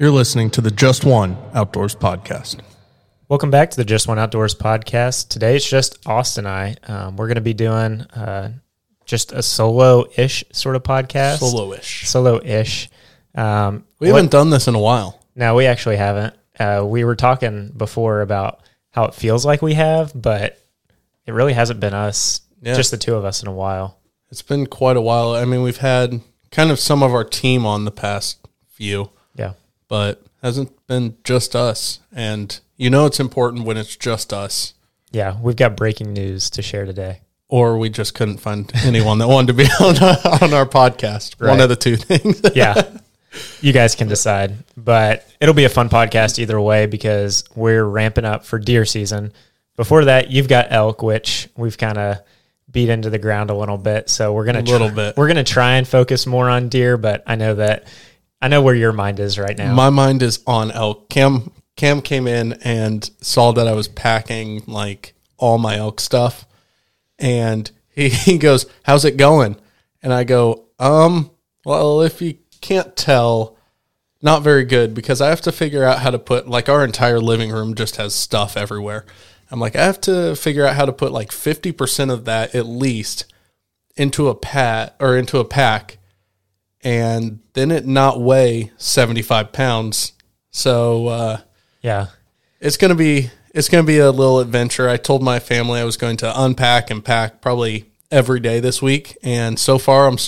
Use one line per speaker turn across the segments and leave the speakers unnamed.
You're listening to the Just One Outdoors podcast.
Welcome back to the Just One Outdoors podcast. Today it's just Austin and I. We're going to be doing just a solo-ish sort of podcast. Solo-ish.
We haven't done this in a while.
No, we actually haven't. We were talking before about how it feels like we have, but it really hasn't been us, just the two of us in a while. It's
been quite a while. I mean, we've had kind of some of our team on the past few.
Yeah.
But hasn't been just us. And you know it's important when it's just us.
Yeah, we've got breaking news to share today.
Or we just couldn't find anyone that wanted to be on our podcast. Right. One of the two things.
Yeah. You guys can decide. But it'll be a fun podcast either way because we're ramping up for deer season. Before that, you've got elk, which we've kind of beat into the ground a little bit. So we're going to try and focus more on deer, but I know where your mind is right now.
My mind is on elk. Cam came in and saw that I was packing like all my elk stuff. And he goes, "How's it going?" And I go, well, if you can't tell, not very good, because I have to figure out how to put, like, our entire living room just has stuff everywhere. I'm like, I have to figure out how to put like 50% of that at least into a pack, and then it not weigh 75 pounds. So
yeah, it's
gonna be a little adventure. I told my family I was going to unpack and pack probably every day this week, and so far I'm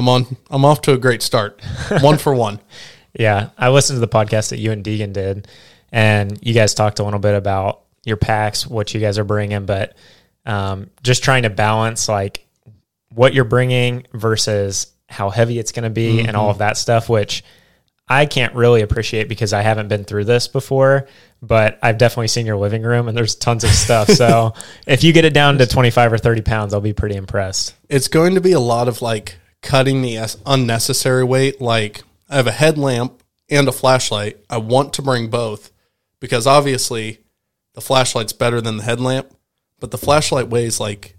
off to a great start. 1 for 1.
Yeah, I listened to the podcast that you and Deegan did, and you guys talked a little bit about your packs, what you guys are bringing, but just trying to balance like what you're bringing versus how heavy it's going to be and all of that stuff, which I can't really appreciate because I haven't been through this before, but I've definitely seen your living room and there's tons of stuff. So if you get it down to 25 or 30 pounds, I'll be pretty impressed.
It's going to be a lot of like cutting the unnecessary weight. Like I have a headlamp and a flashlight. I want to bring both because obviously the flashlight's better than the headlamp, but the flashlight weighs like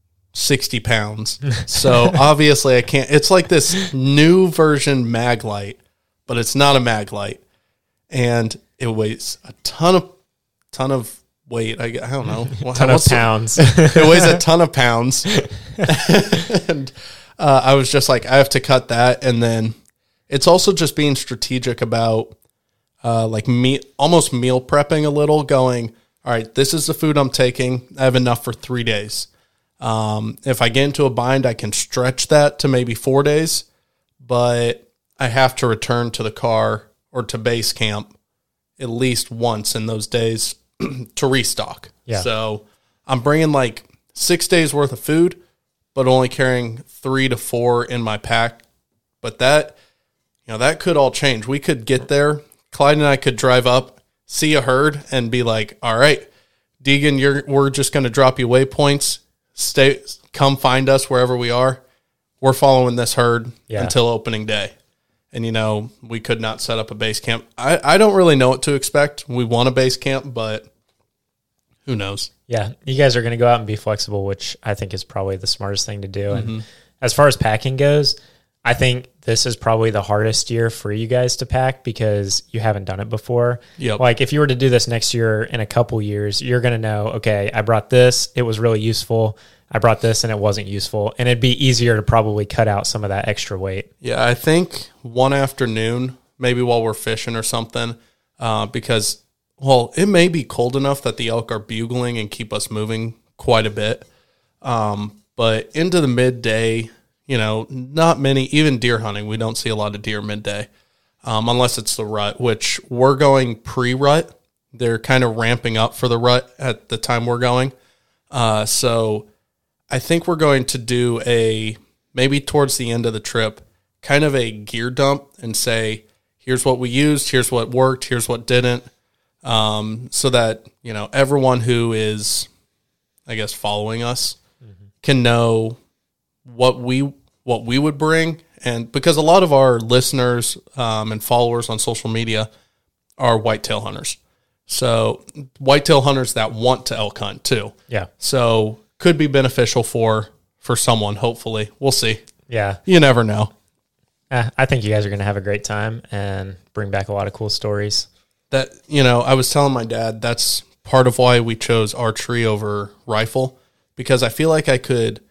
60 pounds. So obviously I can't. It's like this new version mag light, but it's not a mag light. And it weighs a ton of weight. I don't know.
Ton of pounds.
It weighs a ton of pounds. And I was just like, I have to cut that. And then it's also just being strategic about almost meal prepping a little, going, all right, this is the food I'm taking. I have enough for 3 days. If I get into a bind, I can stretch that to maybe 4 days, but I have to return to the car or to base camp at least once in those days to restock.
Yeah.
So I'm bringing like 6 days worth of food, but only carrying 3 to 4 in my pack. But that could all change. We could get there. Clyde and I could drive up, see a herd and be like, all right, Deegan, we're just going to drop you waypoints. Come find us wherever we are. We're following this herd until opening day. And, we could not set up a base camp. I don't really know what to expect. We want a base camp, but who knows?
Yeah, you guys are going to go out and be flexible, which I think is probably the smartest thing to do. And as far as packing goes, I think this is probably the hardest year for you guys to pack because you haven't done it before.
Yep.
Like if you were to do this next year in a couple years, you're going to know, okay, I brought this. It was really useful. I brought this and it wasn't useful. And it'd be easier to probably cut out some of that extra weight.
Yeah, I think one afternoon, maybe while we're fishing or something, because, it may be cold enough that the elk are bugling and keep us moving quite a bit. But into the midday, not many, even deer hunting, we don't see a lot of deer midday, unless it's the rut, which we're going pre-rut. They're kind of ramping up for the rut at the time we're going. So I think we're going to do maybe towards the end of the trip, kind of a gear dump and say, here's what we used, here's what worked, here's what didn't. So that, everyone who is, I guess, following us can know what we would bring. And because a lot of our listeners and followers on social media are whitetail hunters. So whitetail hunters that want to elk hunt too.
Yeah.
So could be beneficial for someone, hopefully. We'll see.
Yeah.
You never know.
I think you guys are going to have a great time and bring back a lot of cool stories.
That, I was telling my dad that's part of why we chose archery over rifle, because I feel like I could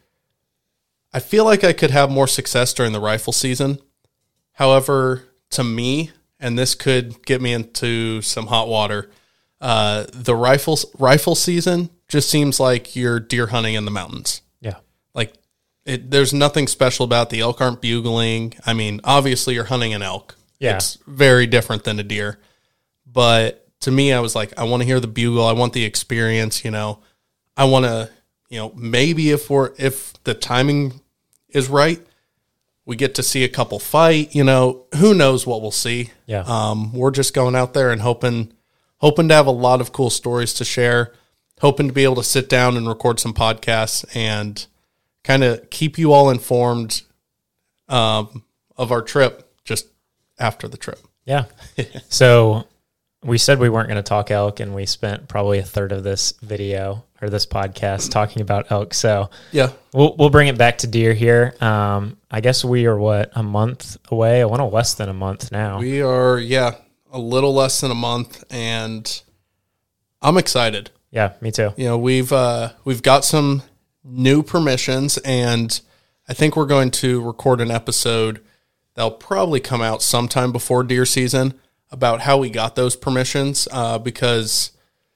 have more success during the rifle season. However, to me, and this could get me into some hot water, the rifle season just seems like you're deer hunting in the mountains.
Yeah.
Like there's nothing special about the elk aren't bugling. I mean, obviously you're hunting an elk.
Yeah.
It's very different than a deer. But to me, I was like, I want to hear the bugle. I want the experience, I want to, maybe if the timing is right, we get to see a couple fight, who knows what we'll see.
Yeah.
We're just going out there and hoping to have a lot of cool stories to share, hoping to be able to sit down and record some podcasts and kind of keep you all informed of our trip just after the trip.
Yeah. So we said we weren't going to talk elk, and we spent probably a third of this video or this podcast talking about elk. So
yeah,
we'll bring it back to deer here. I guess we are a month away? A little less than a month now.
We are, a little less than a month, and I'm excited.
Yeah, me too.
We've got some new permissions, and I think we're going to record an episode that'll probably come out sometime before deer season about how we got those permissions, because,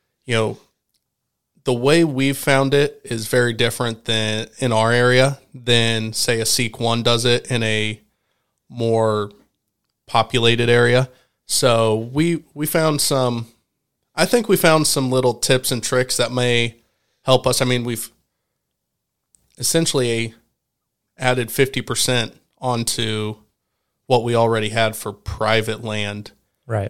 the way we've found it is very different than in our area than, say, a Seek 1 does it in a more populated area. So we found some little tips and tricks that may help us. I mean, we've essentially added 50% onto what we already had for private land.
Right.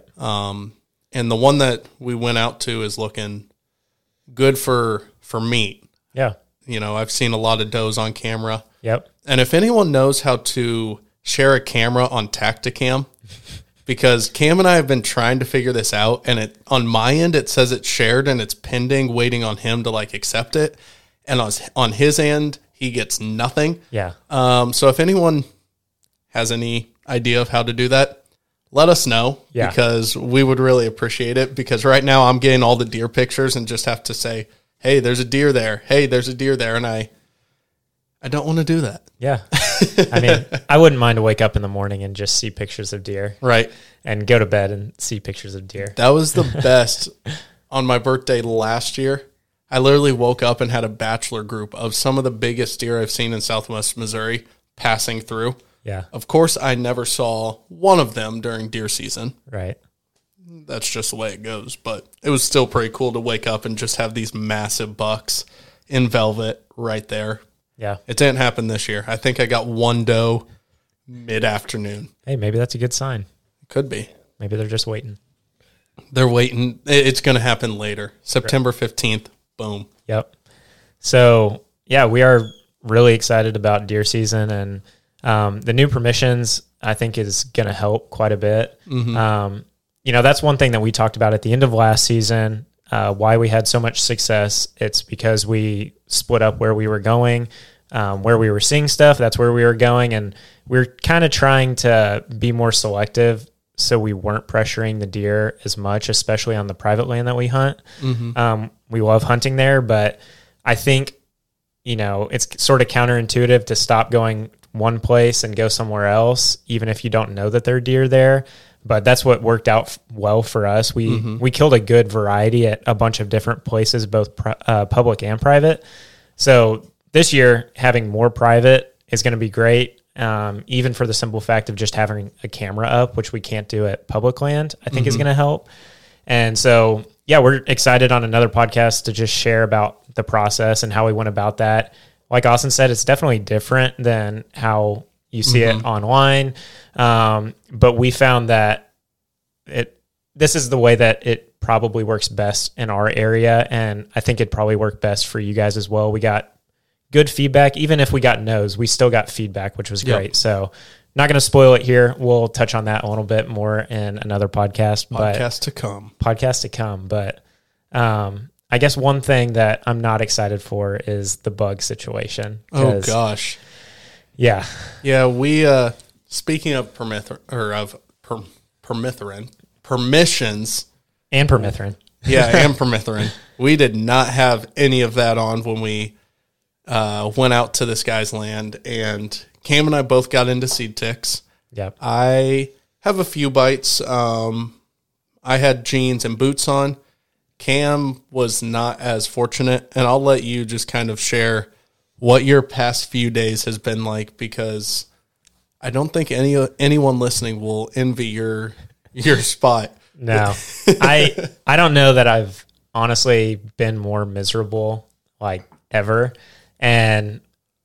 And the one that we went out to is looking good for meat.
Yeah.
I've seen a lot of does on camera.
Yep.
And if anyone knows how to share a camera on Tacticam, because Cam and I have been trying to figure this out, and on my end, it says it's shared and it's pending, waiting on him to accept it. And on his end, he gets nothing.
Yeah.
So if anyone has any idea of how to do that, let us know, because we would really appreciate it, because right now I'm getting all the deer pictures and just have to say, hey, there's a deer there. Hey, there's a deer there. And I don't want to do that.
Yeah. I mean, I wouldn't mind to wake up in the morning and just see pictures of deer.
Right.
And go to bed and see pictures of deer.
That was the best. On my birthday last year, I literally woke up and had a bachelor group of some of the biggest deer I've seen in Southwest Missouri passing through.
Yeah.
Of course, I never saw one of them during deer season.
Right.
That's just the way it goes. But it was still pretty cool to wake up and just have these massive bucks in velvet right there.
Yeah.
It didn't happen this year. I think I got one doe mid-afternoon.
Hey, maybe that's a good sign.
Could be.
Maybe they're just waiting.
They're waiting. It's going to happen later. September 15th. Boom.
Yep. So, yeah, we are really excited about deer season, and the new permissions, I think, is going to help quite a bit. Mm-hmm. That's one thing that we talked about at the end of last season, why we had so much success. It's because we split up where we were going, where we were seeing stuff. That's where we were going. And we're kind of trying to be more selective, so we weren't pressuring the deer as much, especially on the private land that we hunt. Mm-hmm. We love hunting there, but I think, it's sort of counterintuitive to stop going one place and go somewhere else, even if you don't know that there are deer there. But that's what worked out well for us. We killed a good variety at a bunch of different places, both public and private. So this year, having more private is going to be great, even for the simple fact of just having a camera up, which we can't do at public land, I think is going to help. And so, yeah, we're excited on another podcast to just share about the process and how we went about that. Like Austin said, it's definitely different than how you see it online. But we found that this is the way that it probably works best in our area. And I think it'd probably work best for you guys as well. We got good feedback. Even if we got no's, we still got feedback, which was great. So not going to spoil it here. We'll touch on that a little bit more in another podcast.
Podcast to come.
But I guess one thing that I'm not excited for is the bug situation.
Oh, gosh.
Yeah.
Yeah, we speaking of permethrin, permissions.
And permethrin.
Yeah, and permethrin. We did not have any of that on when we went out to this guy's land, and Cam and I both got into seed ticks.
Yep.
I have a few bites. I had jeans and boots on. Cam was not as fortunate, and I'll let you just kind of share what your past few days has been like, because I don't think anyone listening will envy your spot.
No, I don't know that I've honestly been more miserable like ever. And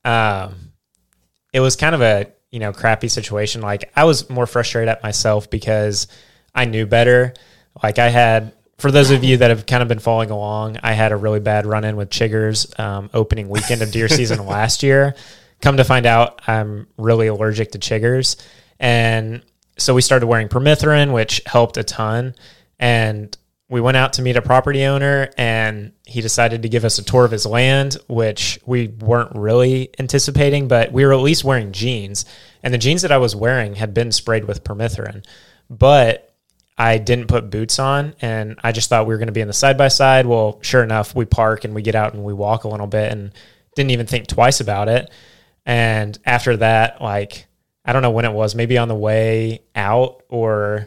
it was kind of a, crappy situation. Like, I was more frustrated at myself because I knew better. Like, for those of you that have kind of been following along, I had a really bad run-in with chiggers opening weekend of deer season last year. Come to find out, I'm really allergic to chiggers. And so we started wearing permethrin, which helped a ton. And we went out to meet a property owner, and he decided to give us a tour of his land, which we weren't really anticipating, but we were at least wearing jeans. And the jeans that I was wearing had been sprayed with permethrin. But I didn't put boots on, and I just thought we were going to be in the side-by-side. Well, sure enough, we park and we get out and we walk a little bit and didn't even think twice about it. And after that, like, I don't know when it was, maybe on the way out or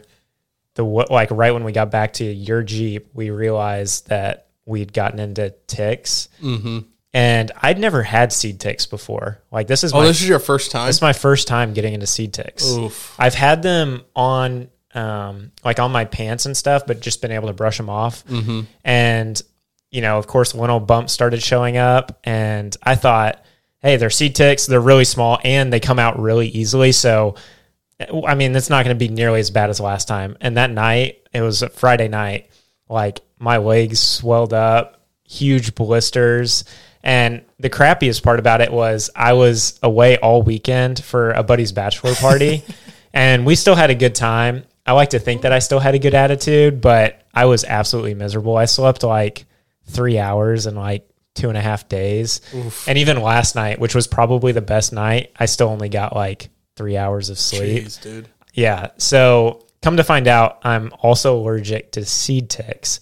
right when we got back to your Jeep, we realized that we'd gotten into ticks. Mm-hmm. And I'd never had seed ticks before. Like, this is
your first time?
This is my first time getting into seed ticks.
Oof.
I've had them on like on my pants and stuff, but just been able to brush them off. Mm-hmm. And, of course, little bumps started showing up, and I thought, hey, they're seed ticks. They're really small, and they come out really easily. So, I mean, it's not going to be nearly as bad as last time. And that night, it was a Friday night, like, my legs swelled up, huge blisters. And the crappiest part about it was I was away all weekend for a buddy's bachelor party, and we still had a good time. I like to think that I still had a good attitude, but I was absolutely miserable. I slept like 3 hours in like 2.5 days. Oof. And even last night, which was probably the best night, I still only got like 3 hours of sleep.
Jeez, dude.
Yeah. So come to find out, I'm also allergic to seed ticks.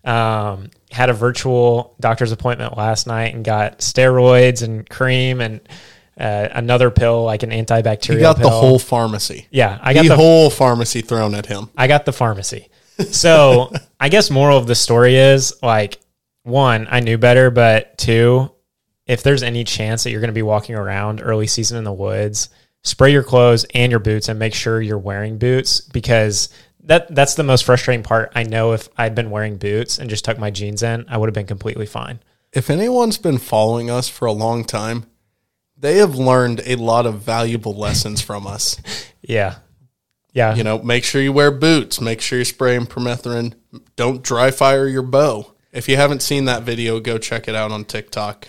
Had a virtual doctor's appointment last night and got steroids and cream and another pill, like an antibacterial pill.
He got the whole pharmacy.
Yeah. I got
the whole pharmacy thrown at him.
I got the pharmacy. So I guess moral of the story is, like, one, I knew better, but two, if there's any chance that you're going to be walking around early season in the woods, spray your clothes and your boots and make sure you're wearing boots, because that's the most frustrating part. I know if I'd been wearing boots and just tucked my jeans in, I would have been completely fine.
If anyone's been following us for a long time, they have learned a lot of valuable lessons from us.
Yeah. Yeah.
Make sure you wear boots. Make sure you're spraying permethrin. Don't dry fire your bow. If you haven't seen that video, go check it out on TikTok.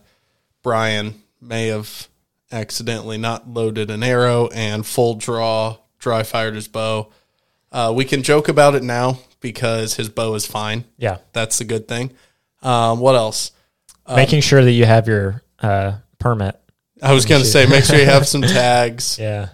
Brian may have accidentally not loaded an arrow and full dry fired his bow. We can joke about it now because his bow is fine.
Yeah.
That's the good thing. What else?
Making sure that you have your permit.
I was going to say, make sure you have some tags.
Yeah.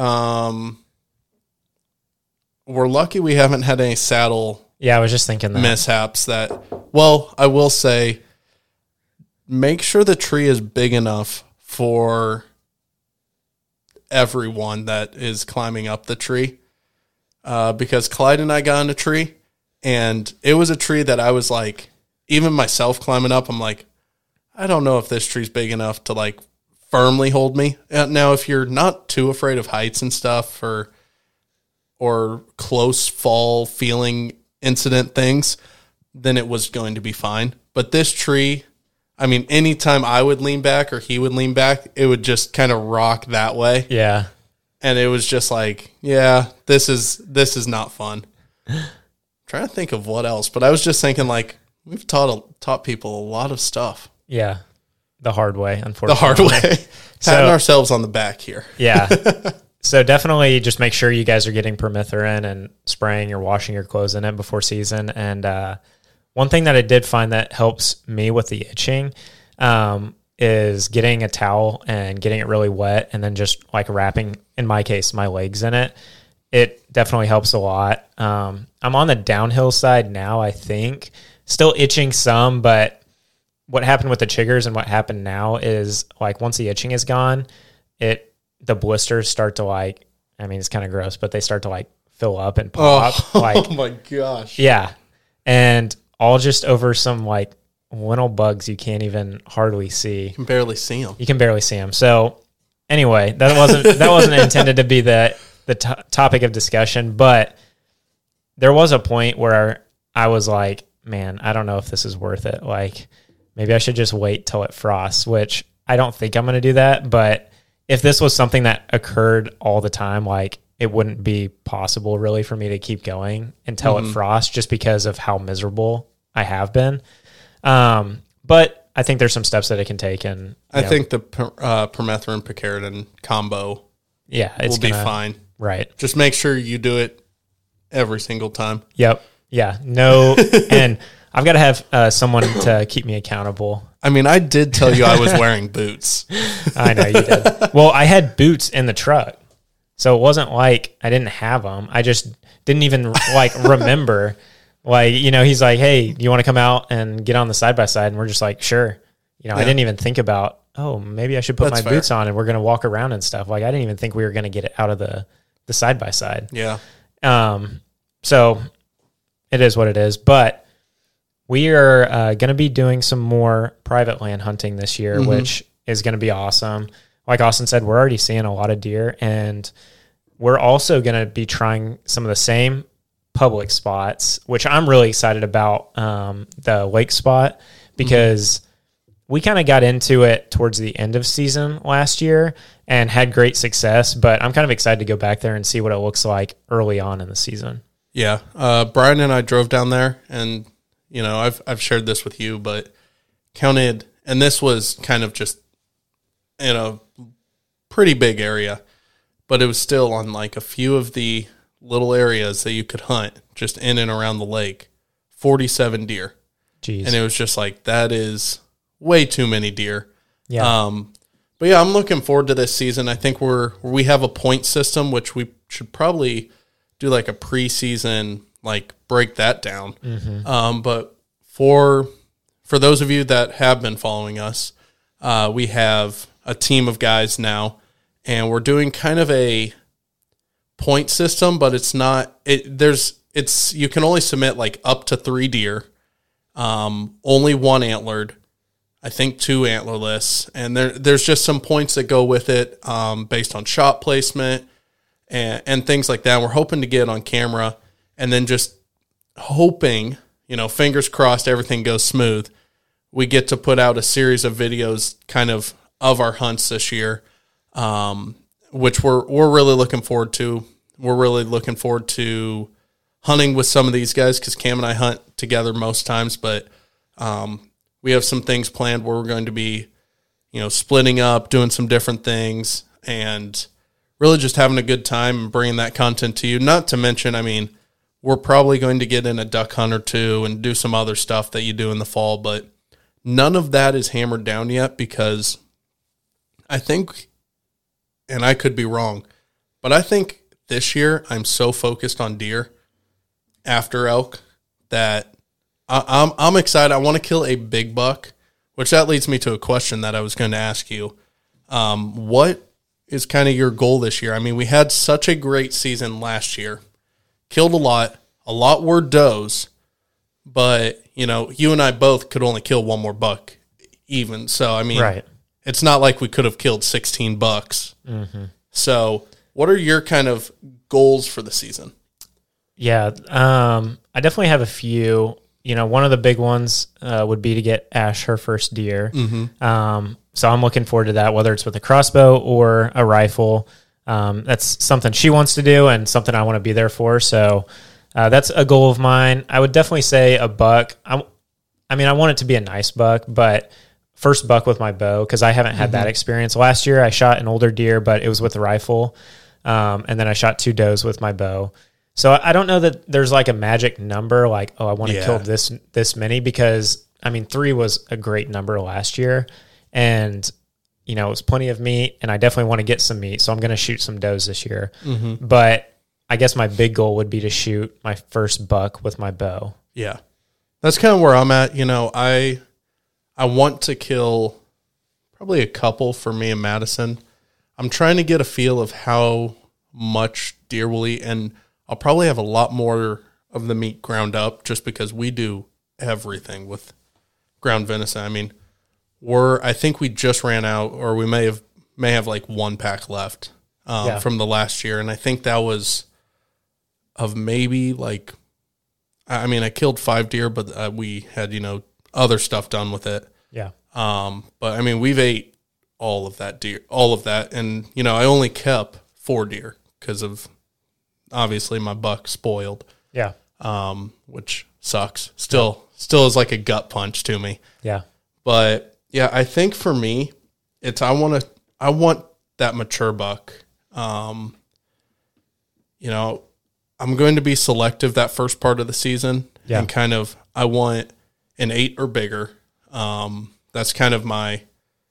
We're lucky we haven't had any saddle
I was just thinking that.
Mishaps I will say, make sure the tree is big enough for everyone that is climbing up the tree. Because Clyde and I got in a tree, and it was a tree that I was like, even myself climbing up, I'm like, I don't know if this tree's big enough to like firmly hold me. Now, if you're not too afraid of heights and stuff or close fall feeling incident things, then it was going to be fine. But this tree, I mean, anytime I would lean back or he would lean back, it would just kind of rock that way.
Yeah.
And it was just like, yeah, this is not fun. I'm trying to think of what else, but I was just thinking, like, we've taught people a lot of stuff.
Yeah. The hard way, unfortunately.
The hard way. Patting ourselves on the back here.
Yeah. So definitely just make sure you guys are getting permethrin and spraying or washing your clothes in it before season. And one thing that I did find that helps me with the itching, is getting a towel and getting it really wet and then just like wrapping, in my case, my legs in it. It definitely helps a lot. I'm on the downhill side now, I think. Still itching some, but what happened with the chiggers and what happened now is like once the itching is gone, the blisters start to like, I mean, it's kind of gross, but they start to like fill up and pop.
Oh my gosh.
Yeah. And all just over some like little bugs you can't even hardly see.
You can barely see them.
You can barely see them. So anyway, that wasn't intended to be the topic of discussion, but there was a point where I was like, man, I don't know if this is worth it. Like maybe I should just wait till it frosts, which I don't think I'm going to do that. But if this was something that occurred all the time, like it wouldn't be possible really for me to keep going until it frosts just because of how miserable I have been. But I think there's some steps that it can take. And
I think the permethrin picaridin combo will be fine.
Right.
Just make sure you do it every single time.
Yep. Yeah. No. And I've got to have someone to keep me accountable.
I mean, I did tell you I was wearing boots.
I know you did. Well, I had boots in the truck. So it wasn't like I didn't have them. I just didn't even like remember. Like, you know, he's like, hey, do you want to come out and get on the side-by-side? And we're just like, sure. You know, I didn't even think about, oh, maybe I should put my boots on and we're going to walk around and stuff. Like, I didn't even think we were going to get it out of the side-by-side.
Yeah.
So it is what it is. But we are going to be doing some more private land hunting this year, which is going to be awesome. Like Austin said, we're already seeing a lot of deer, and we're also going to be trying some of the same public spots, which I'm really excited about, the lake spot, because we kind of got into it towards the end of season last year and had great success, but I'm kind of excited to go back there and see what it looks like early on in the season.
Yeah. Brian and I drove down there, and, you know, I've shared this with you, but counted, and this was kind of just in a pretty big area, but it was still on like a few of the little areas that you could hunt just in and around the lake. 47 deer.
Jeez.
And it was just like, that is way too many deer.
Yeah.
But yeah, I'm looking forward to this season. I think we have a point system, which we should probably do like a preseason, like break that down. But for those of you that have been following us, we have a team of guys now, and we're doing kind of a point system, but it's not, you can only submit like up to 3 deer, only 1 antlered, I think 2 antlerless, and there's just some points that go with it, based on shot placement and things like that. We're hoping to get on camera, and then just hoping, you know, fingers crossed, everything goes smooth. We get to put out a series of videos kind of our hunts this year, which we're really looking forward to. We're really looking forward to hunting with some of these guys, because Cam and I hunt together most times, but we have some things planned where we're going to be, you know, splitting up, doing some different things, and really just having a good time and bringing that content to you. Not to mention, I mean, we're probably going to get in a duck hunt or two and do some other stuff that you do in the fall, but none of that is hammered down yet, because I think, and I could be wrong, but I think this year I'm so focused on deer after elk that I'm excited. I want to kill a big buck, which that leads me to a question that I was going to ask you. What is kind of your goal this year? I mean, we had such a great season last year, killed a lot were does, but, you know, you and I both could only kill 1 more buck even. So, I mean,
right.
It's not like we could have killed 16 bucks. So what are your kind of goals for the season?
Yeah. I definitely have a few. You know, one of the big ones would be to get Ash her first deer. So I'm looking forward to that, whether it's with a crossbow or a rifle. That's something she wants to do and something I want to be there for. So that's a goal of mine. I would definitely say a buck. I mean, I want it to be a nice buck, but first buck with my bow, because I haven't had that experience. Last year I shot an older deer, but it was with a rifle. And then I shot 2 does with my bow. So I don't know that there's like a magic number, like, oh, I want to kill this many, because I mean, 3 was a great number last year. and you know, it was plenty of meat, and I definitely want to get some meat, so I'm going to shoot some does this year.
Mm-hmm.
But I guess my big goal would be to shoot my first buck with my bow.
Yeah. That's kind of where I'm at. You know, I want to kill probably a couple for me and Madison. I'm trying to get a feel of how much deer will eat, and I'll probably have a lot more of the meat ground up just because we do everything with ground venison. I mean, I think we just ran out, or we may have like one pack left from the last year, and I think that was of maybe like, I mean, I killed 5 deer, but we had, you know, other stuff done with it.
Yeah.
But I mean, we've ate all of that, and you know, I only kept 4 deer because of obviously my buck spoiled.
Yeah.
Which sucks. Still is like a gut punch to me.
Yeah.
But yeah, I think for me, I want that mature buck. You know, I'm going to be selective that first part of the season, and kind of I want an 8 or bigger. That's kind of I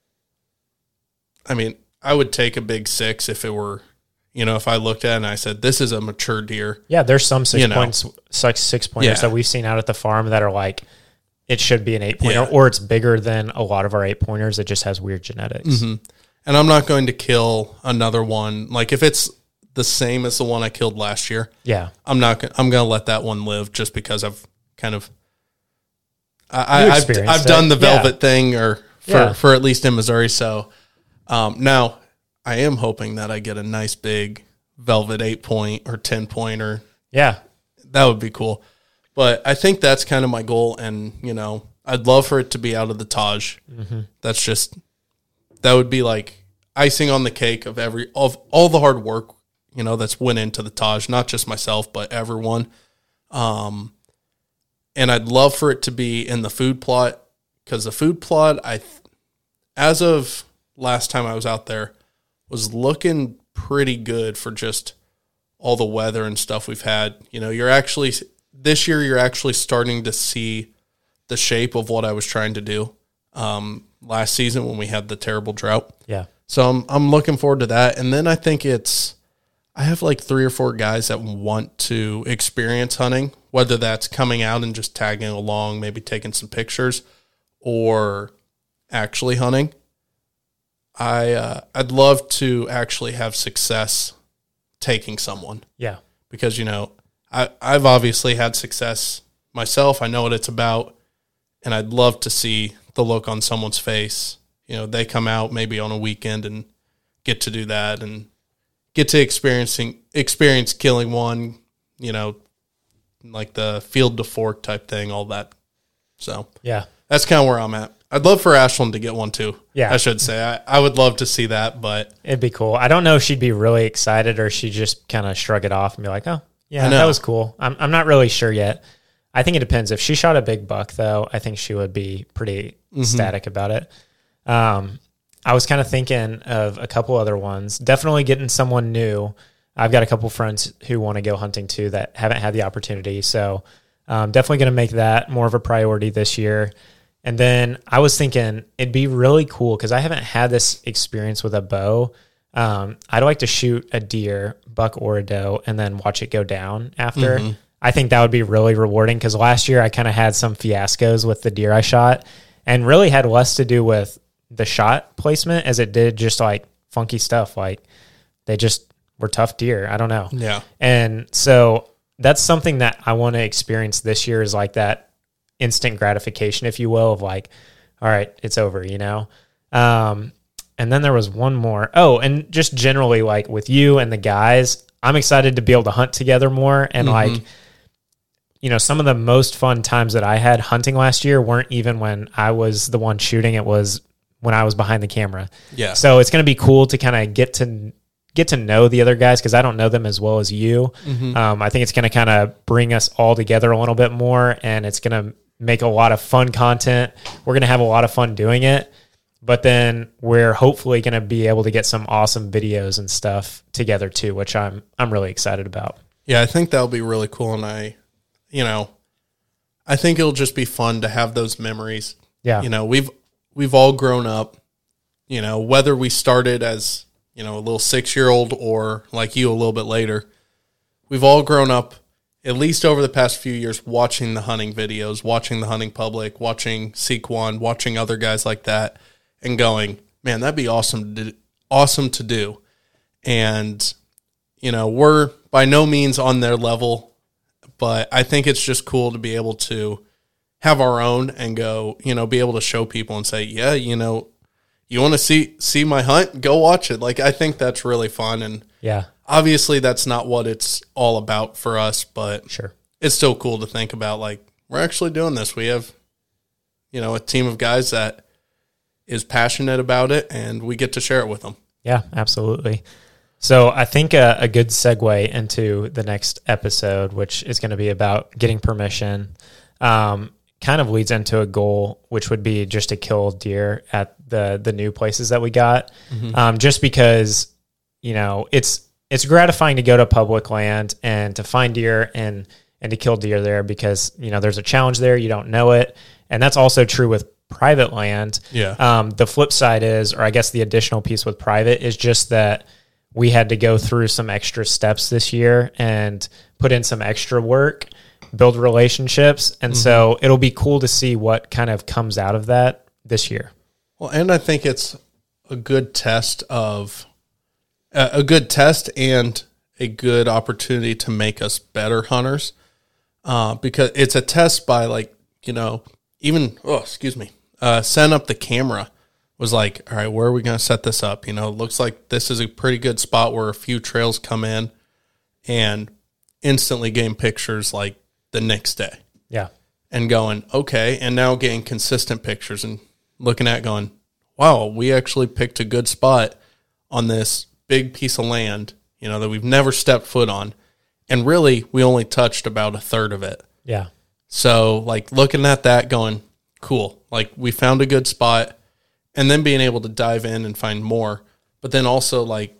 mean, I would take a big 6 if it were, you know, if I looked at it and I said, this is a mature deer.
Yeah, there's some 6 pointers that we've seen out at the farm that are like, it should be an 8-pointer, or it's bigger than a lot of our 8-pointers. It just has weird genetics.
Mm-hmm. And I'm not going to kill another one. Like if it's the same as the one I killed last year, I'm going to let that one live just because I've kind of, I've done the velvet thing for at least in Missouri. So now I am hoping that I get a nice big velvet 8-point or 10-pointer.
Yeah.
That would be cool. But I think that's kind of my goal, and, you know, I'd love for it to be out of the Taj. Mm-hmm. That would be like icing on the cake of all the hard work, you know, that's went into the Taj, not just myself, but everyone. And I'd love for it to be in the food plot, because the food plot, as of last time I was out there, was looking pretty good for just all the weather and stuff we've had. You know, this year you're actually starting to see the shape of what I was trying to do last season when we had the terrible drought.
Yeah.
So I'm looking forward to that. And then I think I have like 3 or 4 guys that want to experience hunting, whether that's coming out and just tagging along, maybe taking some pictures, or actually hunting. I'd love to actually have success taking someone.
Yeah.
Because, you know, I've obviously had success myself. I know what it's about, and I'd love to see the look on someone's face. You know, they come out maybe on a weekend and get to do that and get to experience killing one, you know, like the field to fork type thing, all that. So
yeah,
that's kind of where I'm at. I'd love for Ashlyn to get one too.
Yeah,
I should say I would love to see that, but
it'd be cool. I don't know if she'd be really excited or she'd just kind of shrug it off and be like, "Oh, yeah, that was cool." I'm not really sure yet. I think it depends. If she shot a big buck, though, I think she would be pretty ecstatic about it. I was kind of thinking of a couple other ones. Definitely getting someone new. I've got a couple friends who want to go hunting too that haven't had the opportunity. So definitely going to make that more of a priority this year. And then I was thinking it'd be really cool because I haven't had this experience with a bow. I'd like to shoot a deer, buck or a doe, and then watch it go down after. Mm-hmm. I think that would be really rewarding because last year I kind of had some fiascos with the deer I shot and really had less to do with the shot placement as it did just like funky stuff. Like they just were tough deer. I don't know.
Yeah. And
so that's something that I want to experience this year is like that instant gratification, if you will, of like, all right, it's over, you know? And then there was one more. Oh, and just generally like with you and the guys, I'm excited to be able to hunt together more. And like, you know, some of the most fun times that I had hunting last year weren't even when I was the one shooting. It was when I was behind the camera.
Yeah.
So it's going to be cool to kind of get to know the other guys because I don't know them as well as you. I think it's going to kind of bring us all together a little bit more, and it's going to make a lot of fun content. We're going to have a lot of fun doing it, but then we're hopefully going to be able to get some awesome videos and stuff together too, which I'm really excited about.
Yeah, I think that'll be really cool, and I think it'll just be fun to have those memories.
Yeah.
You know, we've all grown up you know, whether we started as, you know, a little 6-year-old or like you a little bit later, we've all grown up, at least over the past few years, watching the hunting videos, watching the Hunting Public, watching Sequan, watching other guys like that, and going, man, that'd be awesome to do. And, you know, we're by no means on their level, but I think it's just cool to be able to have our own and go, you know, be able to show people and say, yeah, you know, you want to see my hunt? Go watch it. Like, I think that's really fun. And
yeah,
obviously that's not what it's all about for us, but
sure,
it's still cool to think about, like, we're actually doing this. We have, you know, a team of guys that is passionate about it, and we get to share it with them.
Yeah, absolutely. So I think a good segue into the next episode, which is going to be about getting permission, kind of leads into a goal, which would be just to kill deer at the new places that we got. Just because, you know, it's gratifying to go to public land and to find deer and to kill deer there because, you know, there's a challenge there. You don't know it. And that's also true with private land.
Yeah.
The flip side is, or I guess the additional piece with private is just that we had to go through some extra steps this year and put in some extra work, build relationships. And so it'll be cool to see what kind of comes out of that this year.
Well, and I think it's a good test and a good opportunity to make us better hunters. Because it's a test by, like, you know, even, setting up the camera was like, all right, where are we going to set this up? You know, it looks like this is a pretty good spot where a few trails come in, and instantly getting pictures like the next day.
Yeah.
And going, okay, and now getting consistent pictures and looking at going, wow, we actually picked a good spot on this big piece of land, you know, that we've never stepped foot on. And really, we only touched about a third of it.
Yeah.
So, like, looking at that going, cool, like, we found a good spot, and then being able to dive in and find more. But then also, like,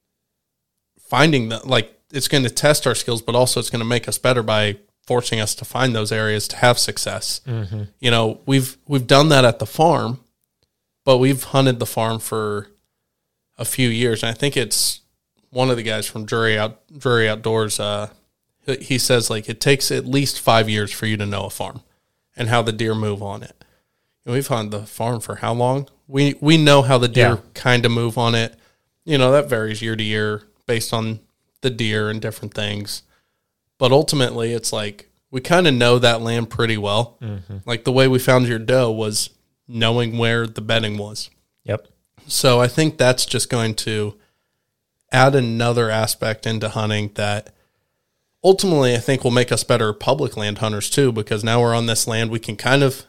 finding that, like, it's going to test our skills, but also it's going to make us better by forcing us to find those areas to have success. You know, we've done that at the farm, but we've hunted the farm for a few years. And I think it's one of the guys from Drury Outdoors, he says, like, it takes at least 5 years for you to know a farm and how the deer move on it. And we've hunted the farm for how long? We know how the deer kind of move on it. You know, that varies year to year based on the deer and different things. But ultimately, it's like we kind of know that land pretty well. Like, the way we found your doe was knowing where the bedding was.
Yep.
So I think that's just going to add another aspect into hunting that ultimately I think will make us better public land hunters too, because now we're on this land, we can kind of,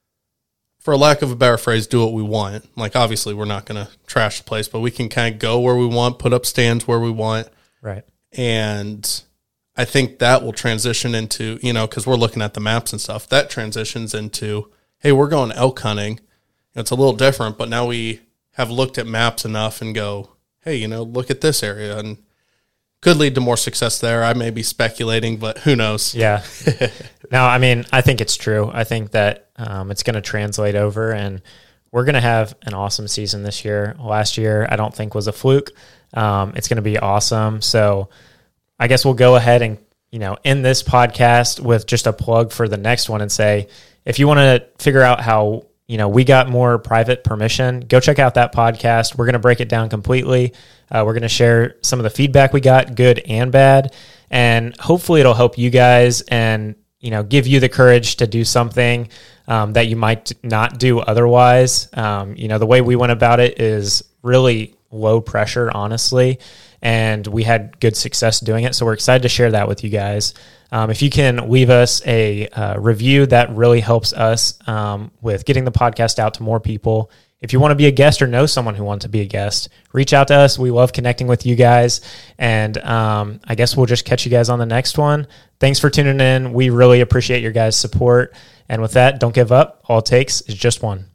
for lack of a better phrase, do what we want. Like, obviously we're not going to trash the place, but we can kind of go where we want, put up stands where we want.
Right.
And I think that will transition into, you know, because we're looking at the maps and stuff, that transitions into, hey, we're going elk hunting. It's a little different, but now we have looked at maps enough and go, hey, you know, look at this area, and could lead to more success there. I may be speculating, but who knows?
Yeah. No, I mean, I think it's true. I think that it's going to translate over, and we're going to have an awesome season this year. Last year, I don't think was a fluke. It's going to be awesome. So I guess we'll go ahead and, you know, end this podcast with just a plug for the next one and say, if you want to figure out how, you know, we got more private permission, go check out that podcast. We're going to break it down completely. We're going to share some of the feedback we got, good and bad, and hopefully it'll help you guys and, you know, give you the courage to do something that you might not do otherwise. You know, the way we went about it is really low pressure, honestly, and we had good success doing it. So we're excited to share that with you guys. If you can leave us a review, that really helps us with getting the podcast out to more people. If you want to be a guest or know someone who wants to be a guest, reach out to us. We love connecting with you guys. And I guess we'll just catch you guys on the next one. Thanks for tuning in. We really appreciate your guys' support. And with that, don't give up. All it takes is just one.